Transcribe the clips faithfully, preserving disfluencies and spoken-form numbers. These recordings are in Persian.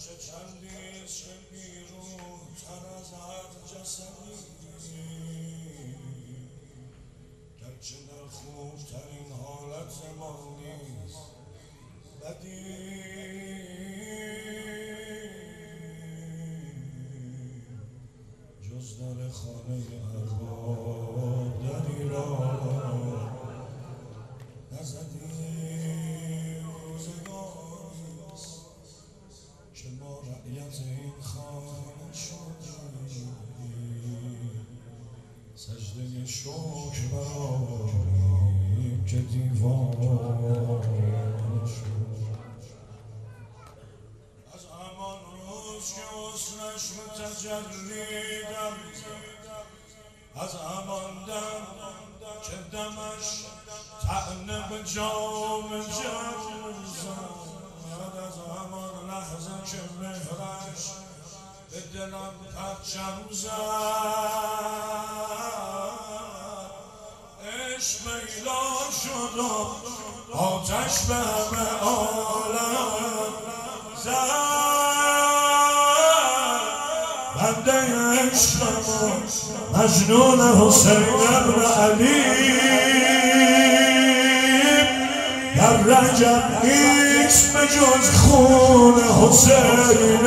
گرچه چندیست که بیروح تر از هر جسدی، گرچه در خوبترین حالت زمان نیست بدی، جز در خانه ارباب دری را نزدی. روزگاریست که ما رعیت این خانه شدیم، سجده شکر برآوریم که دیوانه شد. از همان روز که حسنش به تجلی دمید، از همان دم که دمش طعنه به جام جم زد، از همان لحظه که مهرش به دلم پرچم زد، عشق میلا شد و آتش به همه عالم زد. بنده عشقم و مجنون حسین ابن علی، در رنجم نیست به جز خون حسین.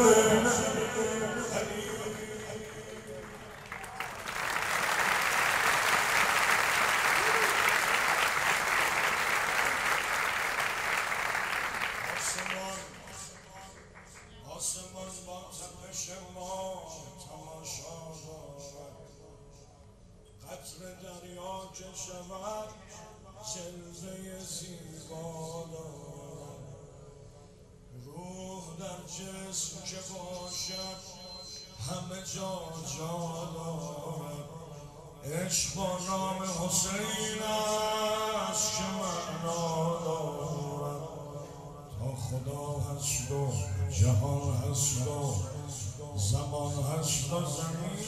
آسمان با تپش ما تماشا دارد، قطر دریا که شود جلوه زیبا دارد. روح در جسم که باشد همه جا جا دارد. عشق با نام حسین است که معنا دارد. تا خدا هست و جهان هست و زمان هست و زمین،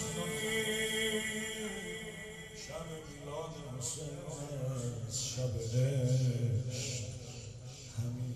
شب میلاد حسین است، شب عشق همین.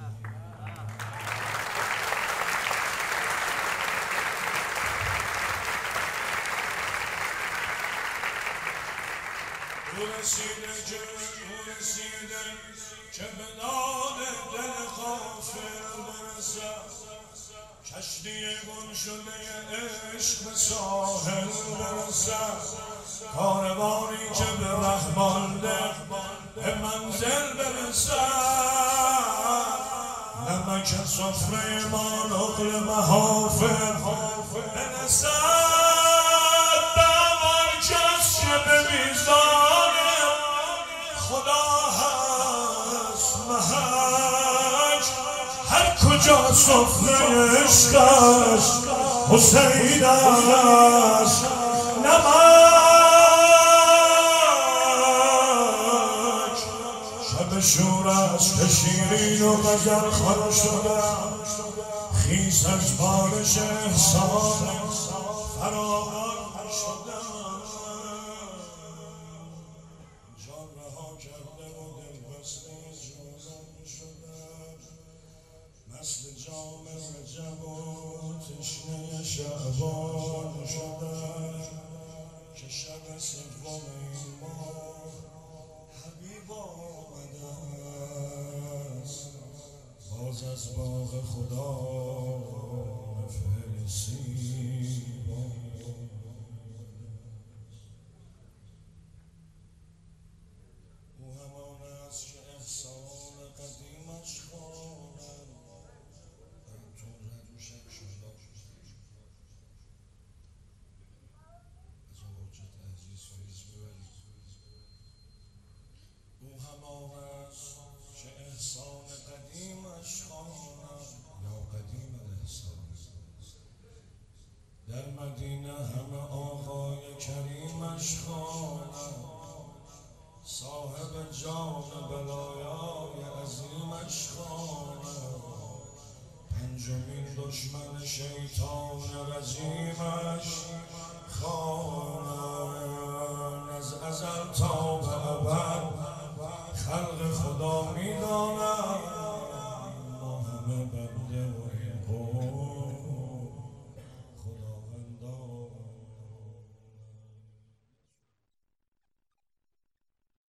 او رسیده که او رسیده که به داد دل غافل برسد، کشتی گم شده عشق به ساحل برسد. کاروانی که به ره مانده به منزل برسد. نمک سفره ما نقل محافل برسد. به همان کس که به میزان خدا هست محک، هر کجا سفره عشق است حسین است نمک. شب شور است که شیرین و غزل خوان شده، خیز از بارش احسان فراوان شده. جان رها کرده و دل بسته جانان شده، مثل جام رجب و تشنه شعبان شده. که شب سوم این ماه حبیب آمده است، باز از باغ خدا بفرستیم. او همان است که احسان قدیمش خوانم. او همان است که احسان قدیمش خوانم، یا قدیم الاحسان. در مدینه همه آقای کریمش خوانم، صاحب جان بلایای عظیمش خوانم. پنجمین دشمن شیطان رجیمش خوانم. از ازل تا به ابد خلق خدا میدانم، ما همه